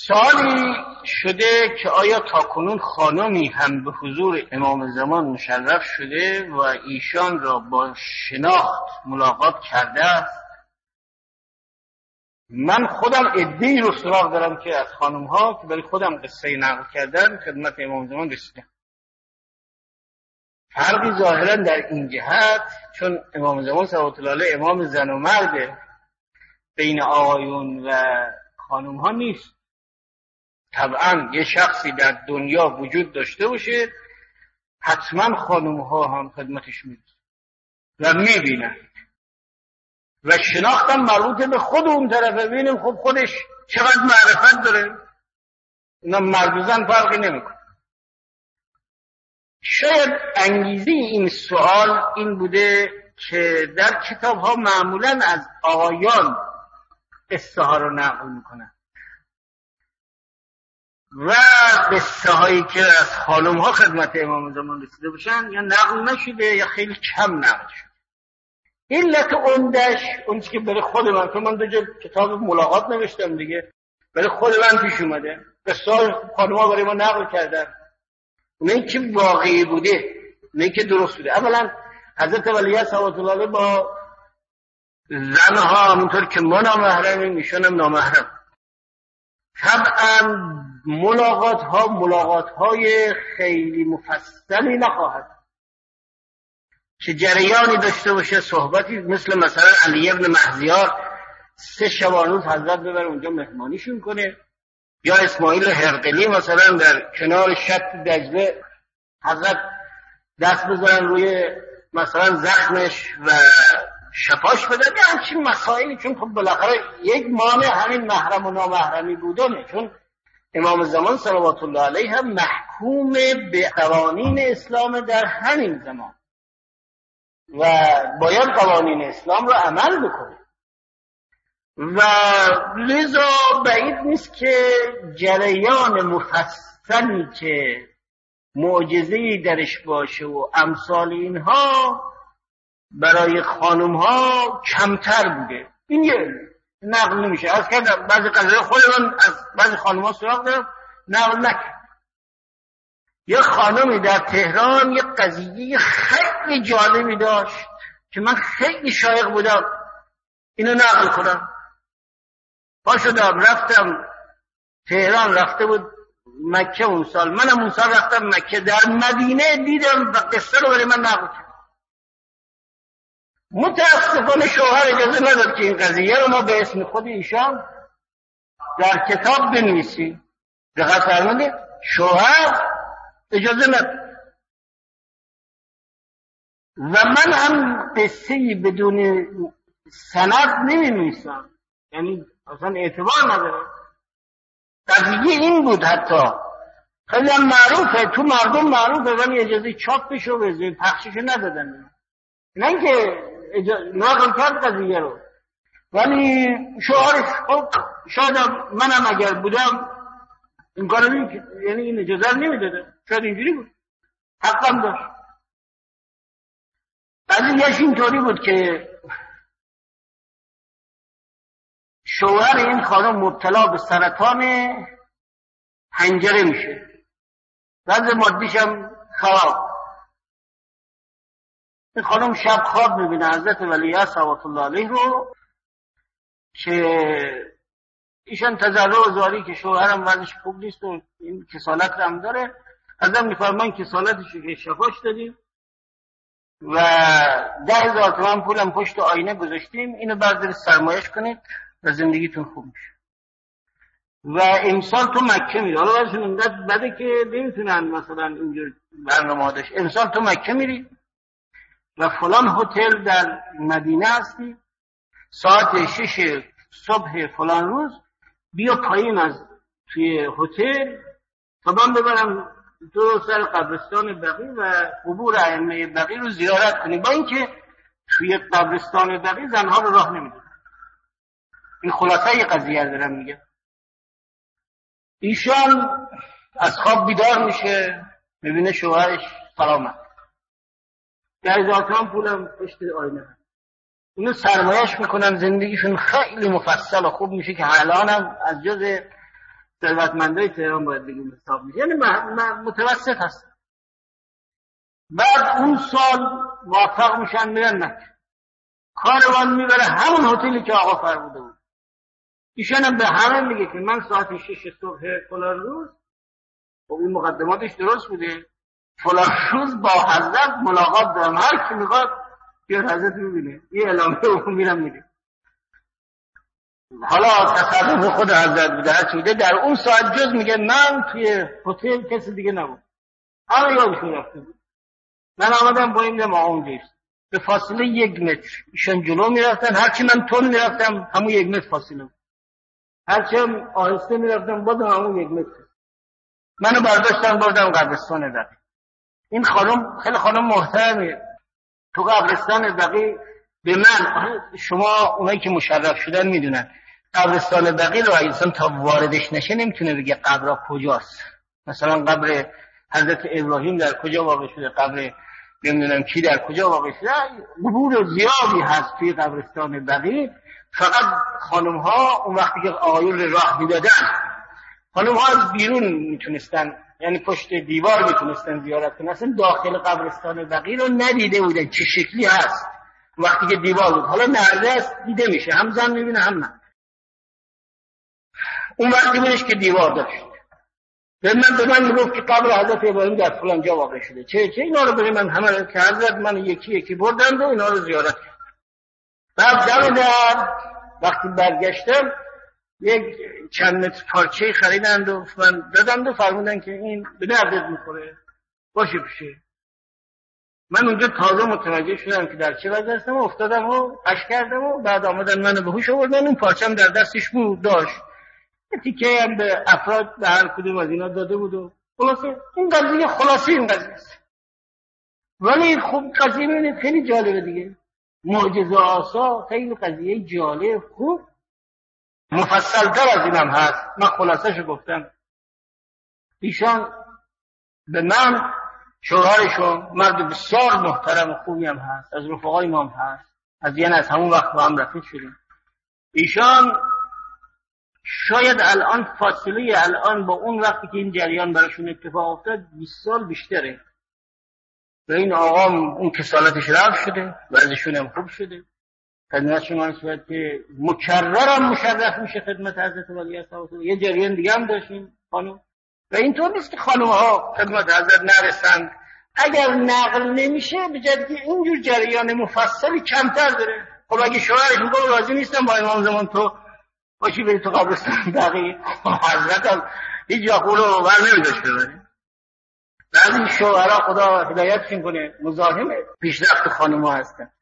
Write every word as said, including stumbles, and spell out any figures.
سوالی شده که آیا تاکنون خانمی هم به حضور امام زمان مشرف شده و ایشان را با شناخت ملاقات کرده است؟ من خودم عده‌ای رو سراغ دارم که از خانم ها که برای خودم قصه نقل کردن خدمت امام زمان رسیدن. فرقی ظاهرا در این جهت، چون امام زمان صلوات الله علیه امام زن و مرده، بین آقایون و خانم ها نیست. طبعا یه شخصی در دنیا وجود داشته باشه حتما خانم ها هم خدمتش میرسه و میبینن و شناختم مربوط به خود اون طرفه. ببینیم خب خودش چقدر معرفت داره. اینا مرد و زن فرقی نمیکنه. شاید انگیزه این سوال این بوده که در کتاب ها معمولا از آقایان قصه ها رو نقل میکنن و قصه هایی که از خانم ها خدمت امام زمان رسیده باشن یا نقل نشده یا خیلی کم نقل شده. علت عمدش اون که برای خود من، که من دو جلد کتاب ملاقات نوشتم دیگه، برای خود من پیش اومده، قصه های خانم ها برای ما نقل کردن، اونایی که واقعی بوده، اونایی که درست بوده. اولا حضرت ولیعصر صلوات الله علیه با زنها همونطور که ما نامحرمیم ایشون هم نامحرم. طبعا ملاقات ها ملاقات های خیلی مفصلی نخواهد که جریانی داشته باشه، صحبتی مثل مثلا علی ابن مهزیار سه شبانوز حضرت ببر اونجا مهمانیشون کنه، یا اسماعیل هرقلی مثلا در کنار شط دجله حضرت دست بذارن روی مثلا زخمش و شفاش بدن. همچین مسائلی، چون خب بالاخره یک مانع همین محرم و نامحرمی بودنه، چون امام زمان صلوات الله علیه هم محکوم به قوانین اسلام در همین زمان و باید قوانین اسلام رو عمل بکنه و لذا بعید نیست که جریان مفصلی که معجزه‌ای درش باشه و امثال اینها برای خانم ها کمتر بوده. این یه نقل نمیشه. از که بعضی قضایی خود من از بعضی خانم ها سراغ دارم نقل نکرد. یه خانمی در تهران یه قضیه خیلی جالبی داشت که من خیلی شایق بودم اینو نقل کنم. پا شدم رفتم تهران، رفته بود مکه اون سال، منم اون سال رفتم مکه، در مدینه دیدم و قصه رو برای من نقل کرد. متاسفانه شوهر اجازه نداد که این قضیه رو ما به اسم خود ایشان در کتاب بنویسیم. دقت فرمودید؟ شوهر اجازه نداد و من هم قصه‌ای بدون سند نمی‌نویسم، یعنی اصلا اعتبار نداره. قضیه این بود، حتی خیلی هم معروفه، تو مردم معروفه، ولی اجازه چاپش و اجازه پخشش ندادن. نه اینکه نقل کرد قضیه رو، ولی شوهرش خب شاید منم اگر بودم این کارو نمی‌کردم، یعنی این اجازه نمیداده. شاید اینجوری بود، حقم داشت. قضیهش اینطوری بود که شوهر این خانم مبتلا به سرطان حنجره میشه، وضع مادیش هم خراب. این خانم شب خواب میبینه حضرت ولیعصر صلوات الله علیه رو که ایشان تضرع و زاری که شوهرم وضعش خوب نیست و این کسالت هم داره. حضرت میفرمان کسالتش که شفاش دادیم و ده هزار تومان پولم پشت آینه گذاشتیم، اینو بردارید سرمایش کنید و زندگیتون خوب میشه. و امسال تو مکه میری. حالا واسه اینقدر بده که نمیتونن مثلا اینجور برنامه داشت. امسال تو مکه میری و فلان هتل در مدینه هستی، ساعت شش صبح فلان روز بیا پایین از توی هتل تا من ببرم تو سر قبرستان بقی و قبور ائمه بقی رو زیارت کنی. با اینکه توی قبرستان بقی زنها رو راه نمیدن. این خلاصه ی قضیه دارم میگم. ایشان از خواب بیدار میشه، میبینه شوهرش سلامت، ده هزار تومان پولم پشت آینه. اینو سرمایش میکنن، زندگیشون خیلی مفصل و خوب میشه که الان هم از جز ثروتمندای تهران باید بگیم حساب میشه، یعنی متوسط هست. بعد اون سال موفق میشن میرن مکه، کاروان میبره همون هتلی که آقا فرموده بود. ایشان هم به همه میگه که من ساعت شش صبح فلان روز، و این مقدماتش درست بوده، فلان روز با حضرت ملاقات دارم، هر کی میخواد بیاد حضرت ببینه. یه اعلامیه رو میرم میده. حالا تصرف خود حضرت بوده هر چی بوده، در اون ساعت جز میگه من توی هتل کسی دیگه نبود، همه یادشون رفته بود. من آمدم با این ما اونجا به فاصله یک متر ایشان جلو میرفتن، هرچی من تون میرفتم همون یک متر فاصله بود، هرچی هم آهسته میرفتم باز همون یک متر. منو برداشتن بردم قبرستان بقیع. این خانم خیلی خانم محترمه. تو قبرستان بقیع به من، شما اونایی که مشرف شدن میدونن قبرستان بقیع رو انسان تا واردش نشه نمیتونه بگه قبر کجاست. مثلا قبر حضرت ابراهیم در کجا واقع شده، قبر نمیدونم کی در کجا واقع شده. قبور زیادی هست توی قبرستان بقیع. فقط خانم ها اون وقتی که آقایون راه میدادن، خانم ها از بیرون میتونستن، یعنی پشت دیوار میتونستن زیارت کنن، اصلا داخل قبرستان بقیع رو ندیده بودن چه شکلی هست وقتی که دیوار بود. حالا نرده است دیده میشه، هم زن میبینه هم من. اون وقتی بودش که دیوار داشت. به من به من میگفت که قبر حضرت ابراهیم در فلان جا واقع شده. چه چه اینا رو برای من همه رو که حضرت من یکی یکی بردند و اینا رو زیارت کرد. بعد دم در وقتی برگشتم یک چند متر پارچه خریدند و من دادند و فرمودن که این به دردت میخوره باشه بشه. من اونجا تازه متوجه شدم که در چه وضع هستم و افتادم و اش کردم و بعد آمدن منو به هوش آوردن. اون پارچه هم در دستش بود، داشت تیکه هم به افراد به هر کدوم از اینا داده بود و خلاصه این قضیه خلاصه این قضیه است. ولی خب قضیه میبینید خیلی جالبه دیگه، معجزه آسا، خیلی قضیه جالب خوب مفصل تر از اینم هست. من خلاصه شو گفتم. ایشان به من شوهرشون مرد بسیار محترم و خوبی هم هست، از رفقای ما هم هست، از یعنی از همون وقت با هم رفیق شدیم. ایشان شاید الان فاصله الان با اون وقتی که این جریان براشون اتفاق افتاد بیست سال بیشتره. و این آقا اون کسالتش رفت شده، وضعشون هم خوب شده. خدمت شما نسبت که مکررم مشرف میشه خدمت حضرت ولی عصر. یه جریان دیگه هم داشتیم خانم. و اینطور نیست که خانم ها خدمت حضرت نرسند. اگر نقل نمیشه به جدی که اینجور جریان مفصلی کمتر داره. خب اگه شوهرش میگه راضی نیستم با امام زمان تو باشی بری تو قبرستان بقیع، حضرت هم هیچ جا قول رو بر نمیداشت ببری. بعضی شوهرها خدا هدایتشون کنه مزاحم پیشرفت خانم ها هستن.